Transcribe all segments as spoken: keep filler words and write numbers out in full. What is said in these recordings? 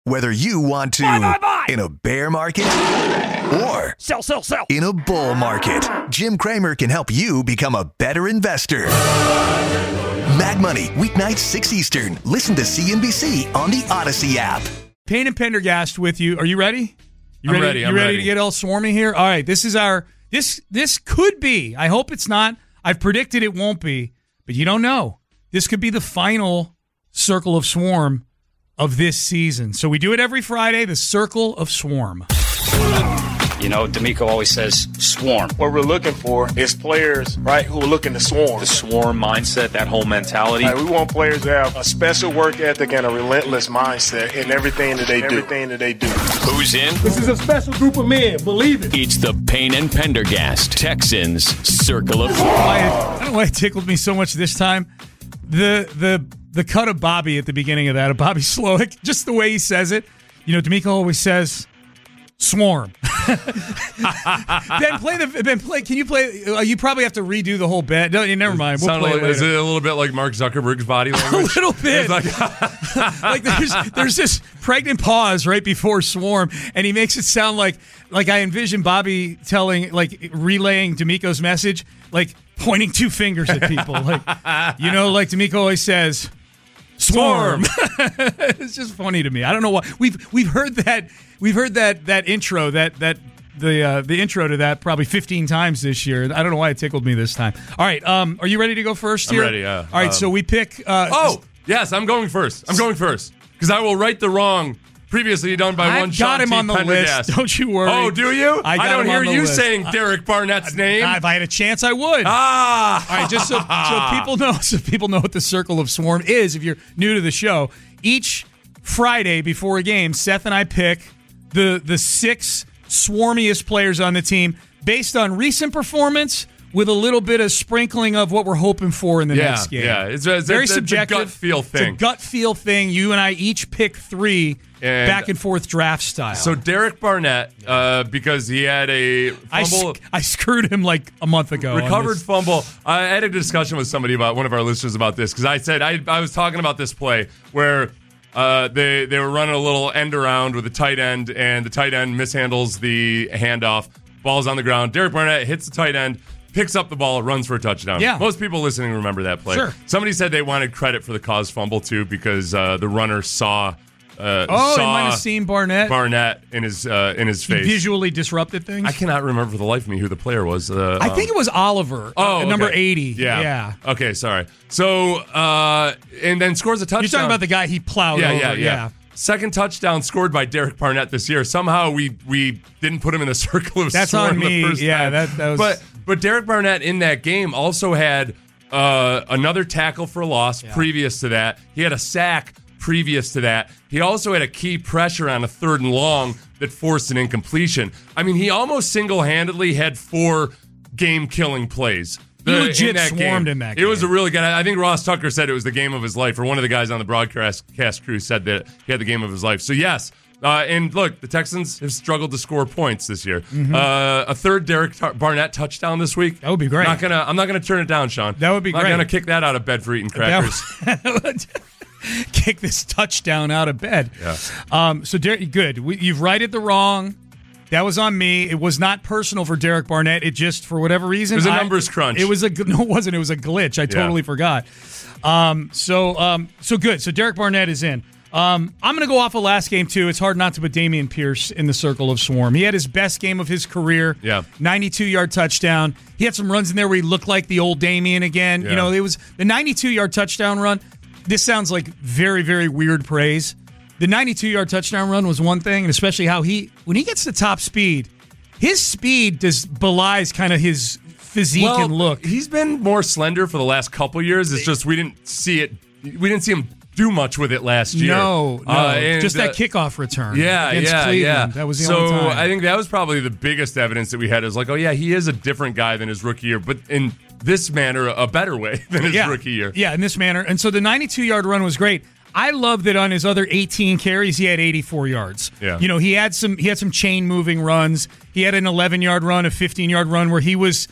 Whether you want to buy, buy, buy. in a bear market or sell, sell, sell. in a bull market, Jim Cramer can help you become a better investor. Mag Money, weeknights six Eastern. Listen to C N B C on the Odyssey app. Payne and Pendergast with you. Are you ready? You I'm ready? ready. You I'm ready, ready to get all swarmy here? All right. This is our this this could be. I hope it's not. I've predicted it won't be, but you don't know. This could be the final Circle of Swarm of this season. So we do it every Friday. The Circle of Swarm. You know, D'Amico always says swarm. What we're looking for is players, right, who are looking to swarm. The swarm mindset, that whole mentality. Right, we want players to have a special work ethic and a relentless mindset in everything that they do. Everything that they do. Who's in? This is a special group of men, believe it. It's the Payne and Pendergast, Texans Circle of Swarm. I don't know why it tickled me so much this time. The the the cut of Bobby at the beginning of that, of Bobby Slowick, just the way he says it. You know, D'Amico always says swarm. Ben, play the Ben. Play. Can you play? Uh, you probably have to redo the whole bit. No, never mind. We'll play like, it later. Is it a little bit like Mark Zuckerberg's body language? A little bit. Like, like there's there's this pregnant pause right before swarm, and he makes it sound like like I envision Bobby telling like relaying D'Amico's message, like pointing two fingers at people, like you know, like D'Amico always says. Swarm. It's just funny to me. I don't know why we've we've heard that we've heard that that intro that that the uh, the intro to that probably fifteen times this year. I don't know why it tickled me this time. All right, um, are you ready to go first here? I'm ready. Yeah. All right, um, so we pick. Uh, oh yes, I'm going first. I'm going first because I will right the wrong previously done by I've one. got Sean him T. on the Pendergast. list. Don't you worry. Oh, do you? I, got I don't him hear on the you list. saying Derek Barnett's name. Uh, if I had a chance, I would. Ah. All right, just so, so people know, so people know what the Circle of Swarm is. If you're new to the show, each Friday before a game, Seth and I pick the the six swarmiest players on the team based on recent performance, with a little bit of sprinkling of what we're hoping for in the yeah, next game. Yeah, it's, it's very it's, subjective. It's a gut feel thing. It's a gut feel thing. You and I each pick three and back and forth draft style. So Derek Barnett, uh, because he had a fumble. I, sc- I screwed him like a month ago. Recovered fumble. I had a discussion with somebody about one of our listeners about this because I said I, I was talking about this play where uh, they they were running a little end around with a tight end and the tight end mishandles the handoff. Ball's on the ground. Derek Barnett hits the tight end, picks up the ball, runs for a touchdown. Yeah. Most people listening remember that play. Sure. Somebody said they wanted credit for the caused fumble too because uh, the runner saw. Uh, oh, saw they might have seen Barnett. Barnett in his uh, in his face. He visually disrupted things. I cannot remember for the life of me who the player was. Uh, I think it was Oliver. Oh, uh, number okay. eighty. Yeah. yeah. Okay, sorry. So, uh, and then scores a touchdown. You're talking about the guy he plowed yeah, over. yeah, yeah, yeah. Second touchdown scored by Derek Barnett this year. Somehow we we didn't put him in the circle of That's swarm on me. the first yeah, time. that, that was. But but Derek Barnett in that game also had uh, another tackle for loss yeah. previous to that. He had a sack previous to that. He also had a key pressure on a third and long that forced an incompletion. I mean, he almost single-handedly had four game-killing plays. He The, legit in that swarmed game. in that It was a game. really good. I think Ross Tucker said it was the game of his life, or one of the guys on the broadcast cast crew said that he had the game of his life. So yes, uh, and look, the Texans have struggled to score points this year. Mm-hmm. Uh, a third Derek Tar- Barnett touchdown this week. That would be great. Not gonna. I'm not gonna turn it down, Sean. That would be I'm great. not gonna kick that out of bed for eating crackers. That would- kick this touchdown out of bed. Yeah. Um, so Derek, good. We, you've righted the wrong. That was on me. It was not personal for Derek Barnett. It just, for whatever reason, It was a I- numbers crunch. It was a no, it wasn't. It was a glitch. I totally Yeah. forgot. Um, so, um, so good. So Derek Barnett is in. Um, I'm going to go off of last game too. It's hard not to put Dameon Pierce in the circle of swarm. He had his best game of his career. Yeah. ninety-two yard touchdown. He had some runs in there where he looked like the old Dameon again. Yeah. You know, it was the ninety-two yard touchdown run. This sounds like very, very weird praise. The ninety-two yard touchdown run was one thing, and especially how he, when he gets to top speed, his speed does belies kind of his physique well, and look. He's been more slender for the last couple years. It's just we didn't see it. We didn't see him do much with it last year. No, no, Uh, and, just that uh, kickoff return. Yeah, against yeah, Cleveland. yeah. That was the so only time. I think that was probably the biggest evidence that we had. Is like, oh yeah, he is a different guy than his rookie year, but in this manner, a better way than his yeah. rookie year. Yeah, in this manner. And so the ninety-two yard run was great. I love that on his other eighteen carries, he had eighty-four yards. Yeah. You know, he had some he had some chain moving runs. He had an eleven yard run, a fifteen yard run where he was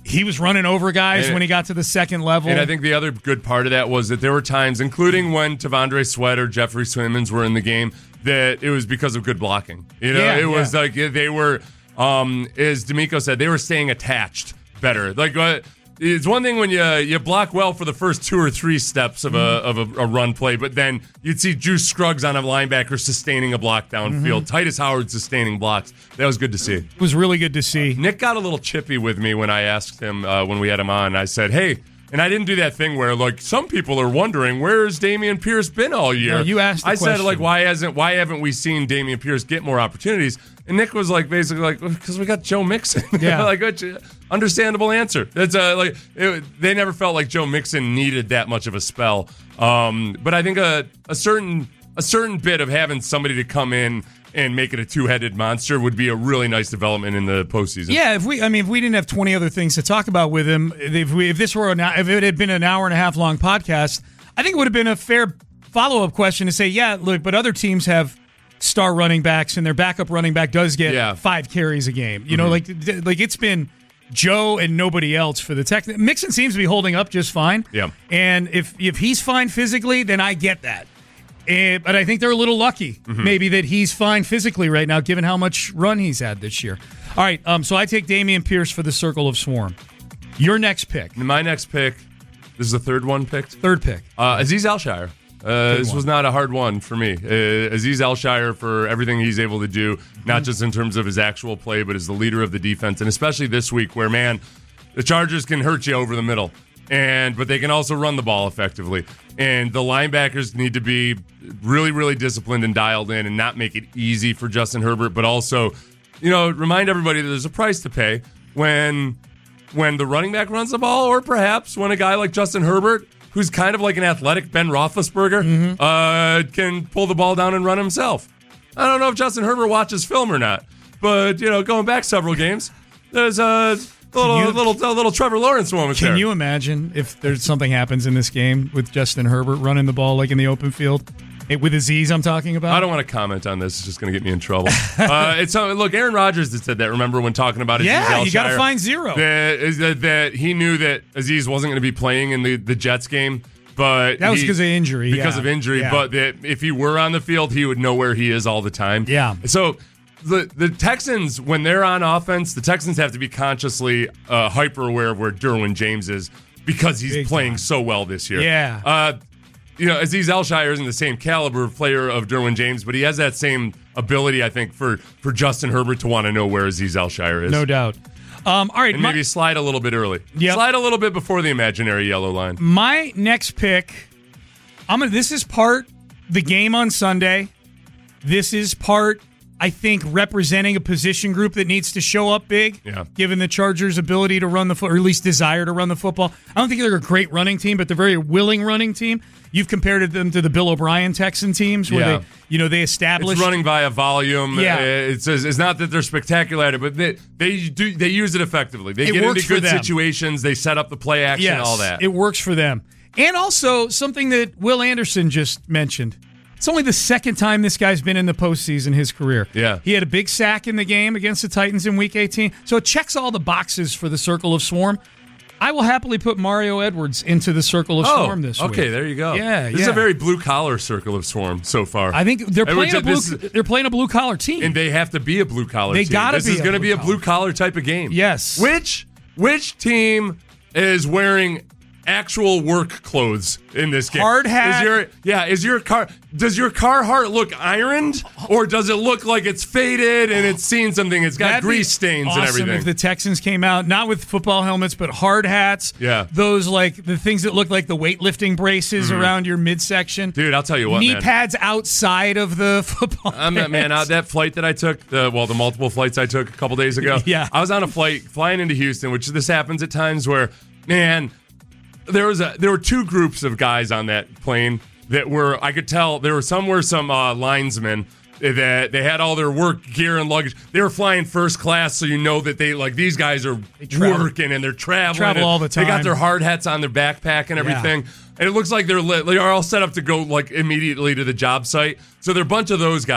he was running over guys and, when he got to the second level. And I think the other good part of that was that there were times, including when Tavondre Sweat or Jeffrey Simmons were in the game, that it was because of good blocking. You know, yeah, it was yeah. like they were, um, as D'Amico said, they were staying attached better. Like uh, it's one thing when you you block well for the first two or three steps of a of a, a run play, but then you'd see Juice Scruggs on a linebacker sustaining a block downfield. Mm-hmm. Titus Howard sustaining blocks. That was good to see. It was really good to see. Nick got a little chippy with me when I asked him uh, when we had him on. I said, "Hey." And I didn't do that thing where, like, some people are wondering where's Dameon Pierce been all year. No, you asked the I question. said, like, why hasn't, why haven't we seen Dameon Pierce get more opportunities? And Nick was like, basically, like, because we got Joe Mixon. Yeah, like, which, understandable answer. That's uh, like it, they never felt like Joe Mixon needed that much of a spell. Um, but I think a a certain a certain bit of having somebody to come in and make it a two-headed monster would be a really nice development in the postseason. Yeah, if we, I mean, if we didn't have twenty other things to talk about with him, if we, if this were, an, if it had been an hour and a half long podcast, I think it would have been a fair follow-up question to say, yeah, look, but other teams have star running backs, and their backup running back does get yeah. five carries a game. You know, mm-hmm. like, like it's been Joe and nobody else for the Tech. Mixon seems to be holding up just fine. Yeah, and if if he's fine physically, then I get that. Uh, but I think they're a little lucky, mm-hmm. maybe, that he's fine physically right now, given how much run he's had this year. All right, um, so I take Dameon Pierce for the Circle of Swarm. Your next pick. My next pick, this is the third one picked? Third pick. Uh, Azeez Al-Shaair. Uh, this one. was not a hard one for me. Uh, Azeez Al-Shaair, for everything he's able to do, not just in terms of his actual play, but as the leader of the defense, and especially this week where, man, the Chargers can hurt you over the middle. And but they can also run the ball effectively. And the linebackers need to be really, really disciplined and dialed in and not make it easy for Justin Herbert, but also, you know, remind everybody that there's a price to pay when when the running back runs the ball, or perhaps when a guy like Justin Herbert, who's kind of like an athletic Ben Roethlisberger, mm-hmm. uh, can pull the ball down and run himself. I don't know if Justin Herbert watches film or not, but, you know, going back several games, there's a... A little, you, little, a little Trevor Lawrence moment can there. Can you imagine if there's something happens in this game with Justin Herbert running the ball like in the open field? It, with Azeez, I'm talking about? I don't want to comment on this. It's just going to get me in trouble. uh, it's uh, Look, Aaron Rodgers had said that, remember, when talking about Azeez Yeah, Al-Shaair, you got to find zero. That, that, that he knew that Azeez wasn't going to be playing in the, the Jets game. But that was because of injury. Because yeah. of injury. Yeah. But that if he were on the field, he would know where he is all the time. Yeah. So... The the Texans, when they're on offense, the Texans have to be consciously uh, hyper aware of where Derwin James is because he's Big playing time. so well this year. Yeah. Uh, you know, Azeez Al-Shaair isn't the same caliber of player of Derwin James, but he has that same ability, I think, for, for Justin Herbert to want to know where Azeez Al-Shaair is. No doubt. Um, all right. And my, maybe slide a little bit early. Yep. Slide a little bit before the imaginary yellow line. My next pick, I'm gonna. This is part the game on Sunday. This is part... I think representing a position group that needs to show up big, yeah. given the Chargers' ability to run the foot, or at least desire to run the football. I don't think they're a great running team, but they're a very willing running team. You've compared them to the Bill O'Brien Texan teams, where yeah. they, you know, they established it's running via volume. Yeah, it's it's not that they're spectacular at it, but they they do they use it effectively. They it get works into good for them. situations. They set up the play action, yes, all that. It works for them, and also something that Will Anderson just mentioned. It's only the second time this guy's been in the postseason in his career. Yeah. He had a big sack in the game against the Titans in Week eighteen. So it checks all the boxes for the Circle of Swarm. I will happily put Mario Edwards into the Circle of oh, Swarm this okay, week. Okay, there you go. Yeah, This yeah. is a very blue-collar Circle of Swarm so far. I think they're playing, a blue, is, they're playing a blue-collar team. And they have to be a blue-collar they team. gotta this be is going to be a blue-collar. blue-collar type of game. Yes. Which, which team is wearing actual work clothes in this game? Hard hat. Is your, yeah, is your car... Does your Carhartt look ironed, or does it look like it's faded and it's seen something? It's got That'd grease be stains awesome and everything. If the Texans came out, not with football helmets, but hard hats. Yeah. Those, like, the things that look like the weightlifting braces mm-hmm. around your midsection. Dude, I'll tell you what, Knee man. pads outside of the football I'm not, man, uh, that flight that I took, the well, the multiple flights I took a couple days ago. Yeah. I was on a flight flying into Houston, which this happens at times where, man, there was a there were two groups of guys on that plane that were, I could tell, there were some were some uh, linesmen that they had all their work gear and luggage. They were flying first class, so you know that they, like, these guys are travel. working and they're traveling. Travel all the time. They got their hard hats on their backpack and everything. Yeah. And it looks like they're lit, they are all set up to go, like, immediately to the job site. So there are a bunch of those guys.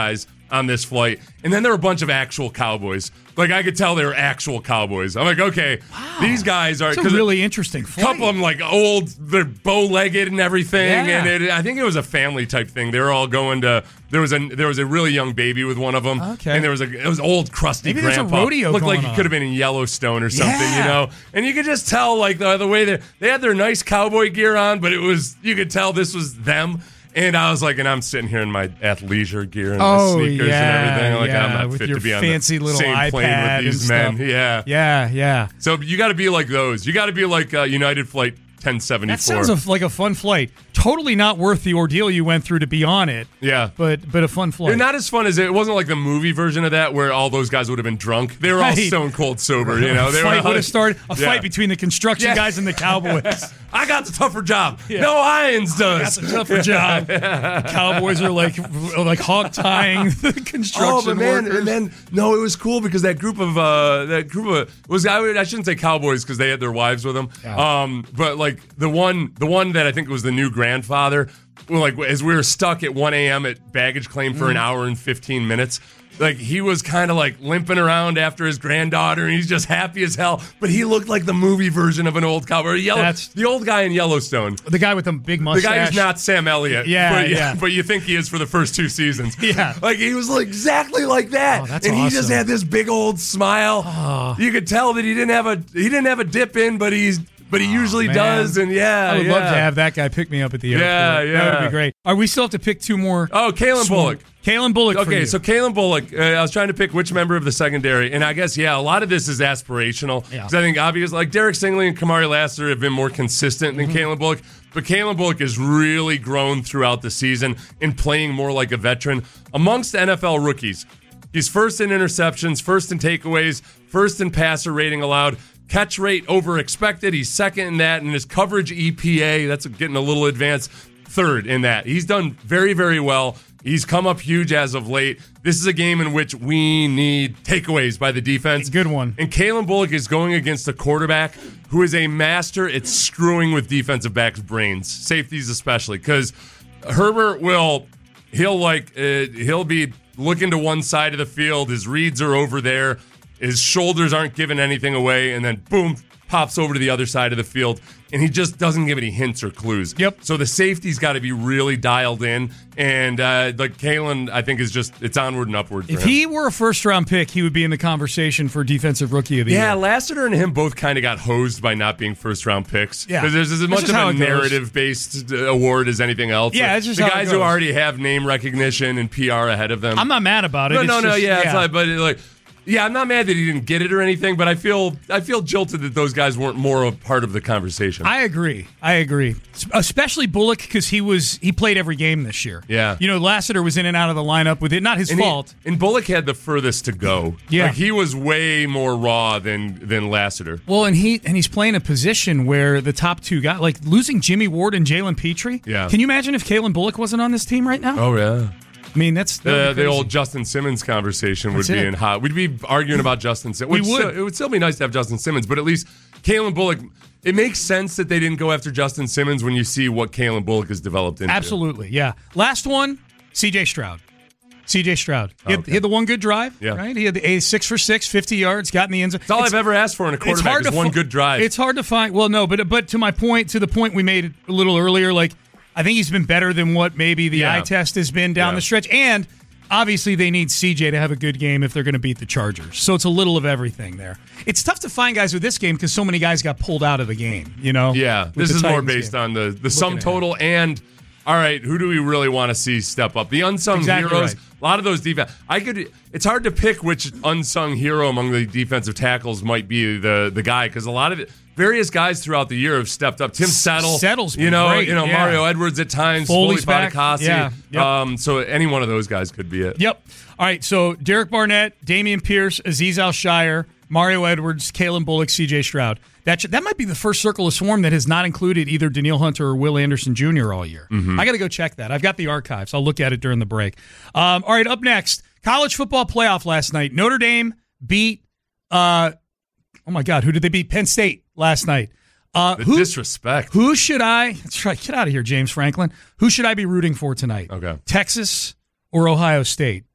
on this flight. And then there were a bunch of actual cowboys. Like, I could tell they were actual cowboys. I'm like, okay, wow. these guys are... It's a really interesting flight. A couple of them, like, old, they're bow-legged and everything. Yeah. And it, I think it was a family type thing. They were all going to... There was a there was a really young baby with one of them. Okay. And there was a it was old, crusty Maybe grandpa. There's a rodeo Looked going like he on. could have been in Yellowstone or something, Yeah. you know? And you could just tell, like, the, the way they they had their nice cowboy gear on, but it was... You could tell this was them. And I was like, and I'm sitting here in my athleisure gear and Oh, my sneakers yeah, and everything. I'm like, yeah, I'm not with fit your to be on fancy the little same plane iPad with these and men. stuff. Yeah. Yeah, yeah. So you got to be like those. You got to be like uh, United Flight ten seventy-four. That sounds a, like a fun flight. Totally not worth the ordeal you went through to be on it. Yeah. But but a fun flight. They're not as fun as it, it wasn't like the movie version of that where all those guys would have been drunk. They were all Right. stone cold sober. You know, they a fight were would have started a Yeah. fight between the construction Yeah. guys and the Cowboys. I got the tougher job. No irons does. That's a tougher job. Cowboys are like like hog tying the construction Oh, but man, workers. and then no, it was cool because that group of uh, that group of was I, would, I shouldn't say cowboys because they had their wives with them. Yeah. Um, but like the one the one that I think was the new grandfather. Well, like as we were stuck at one a.m. at baggage claim for an hour and fifteen minutes. Like, he was kind of like limping around after his granddaughter, and he's just happy as hell. But he looked like the movie version of an old cowboy. Yellow, That's- the old guy in Yellowstone. the guy with the big The mustache. guy who's not Sam Elliott. Yeah, but, yeah. But you think he is for the first two seasons. Yeah. Like, he was like exactly like that. Oh, that's and he just awesome. had this big old smile. Oh. You could tell that he didn't have a he didn't have a dip in, but he's but he usually man. does. And yeah, I would yeah. love to have that guy pick me up at the airport. Yeah, That yeah. would be great. All right, we still have to pick two more. Oh, Kalen Swan- Bullock. Kalen Bullock. for Okay, you. so Kalen Bullock, uh, I was trying to pick which member of the secondary, and I guess, yeah, a lot of this is aspirational. Yeah. Because I think, obviously, like Derek Stingley and Kamari Lassiter have been more consistent than Mm-hmm. Kalen Bullock, but Kalen Bullock has really grown throughout the season in playing more like a veteran amongst N F L rookies. He's first in interceptions, first in takeaways, first in passer rating allowed. Catch rate over expected. He's second in that, and his coverage E P A, that's getting a little advanced, third in that. He's done very, very well. He's come up huge as of late. This is a game in which we need takeaways by the defense. Good one. And Kalen Bullock is going against a quarterback who is a master at screwing with defensive backs' brains, safeties especially, because Herbert will, he'll like, uh, he'll be looking to one side of the field. His reads are over there. His shoulders aren't giving anything away, and then boom, pops over to the other side of the field, and he just doesn't give any hints or clues. Yep. So the safety's got to be really dialed in, and uh, like Kalen, I think is just it's onward and upward. For if him. he were a first round pick, he would be in the conversation for defensive rookie of the Yeah, year. Lassiter and him both kind of got hosed by not being first round picks. Yeah. Because there's as That's much just of how a it goes. narrative based award as anything else. Yeah, Like, it's just the how it guys who goes. already have name recognition and P R ahead of them. I'm not mad about it. No, It's no, no, just- yeah, It's like, but it, like, yeah, I'm not mad that he didn't get it or anything, but I feel I feel jilted that those guys weren't more a part of the conversation. I agree. I agree. S- Especially Bullock because he was he played every game this year. Yeah. You know, Lassiter was in and out of the lineup with it. Not his and he- fault. and Bullock had the furthest to go. Yeah. Like, he was way more raw than than Lassiter. Well, and he and he's playing a position where the top two guys, like losing Jimmy Ward and Jalen Petrie. Yeah. Can you imagine if Kalen Bullock wasn't on this team right now? Oh yeah. I mean, that's that would The, be the crazy. old Justin Simmons conversation would That's be it. in hot. We'd be arguing about Justin Simmons. We which would. still- it would still be nice to have Justin Simmons, but at least Kalen Bullock. It makes sense that they didn't go after Justin Simmons when you see what Kalen Bullock has developed into. Absolutely, yeah. Last one, C J Stroud. C J Stroud. He had, Okay. he had the one good drive, Yeah. right? He had the a six for six, fifty yards, got in the end zone. It's all I've ever asked for in a It's quarterback hard is to one fi- good drive. It's hard to find. Well, no, but but to my point, to the point we made a little earlier, like I think he's been better than what maybe the Yeah. eye test has been down Yeah. the stretch, and obviously they need C J to have a good game if they're going to beat the Chargers. So it's a little of everything there. It's tough to find guys with this game because so many guys got pulled out of the game. You know, Yeah, with this the is more Titans based game. on the the sum ahead. total and all right, who do we really want to see step up? The unsung Exactly heroes. right. A lot of those defense. I could. It's hard to pick which unsung hero among the defensive tackles might be the the guy because a lot of it. Various guys throughout the year have stepped up. Tim Settle, Settle's been you know, great, you know yeah. Mario Edwards at times, Foley's Foley back, Fatukasi. yeah, yep. Um, so any one of those guys could be it. Yep. All right. So Derek Barnett, Damian Pierce, Azeez Al-Shire, Mario Edwards, Kalen Bullock, C J Stroud. That should, that might be the first circle of swarm that has not included either Daniil Hunter or Will Anderson Junior all year. Mm-hmm. I got to go check that. I've got the archives. I'll look at it during the break. Um, all right. Up next, college football playoff last night. Notre Dame beat. Uh, oh my God, who did they beat? Penn State last night. Uh, The who, disrespect. who should I? That's right. Get out of here, James Franklin. Who should I be rooting for tonight? Okay. Texas or Ohio State?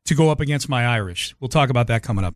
to go up against my Irish. We'll talk about that coming up.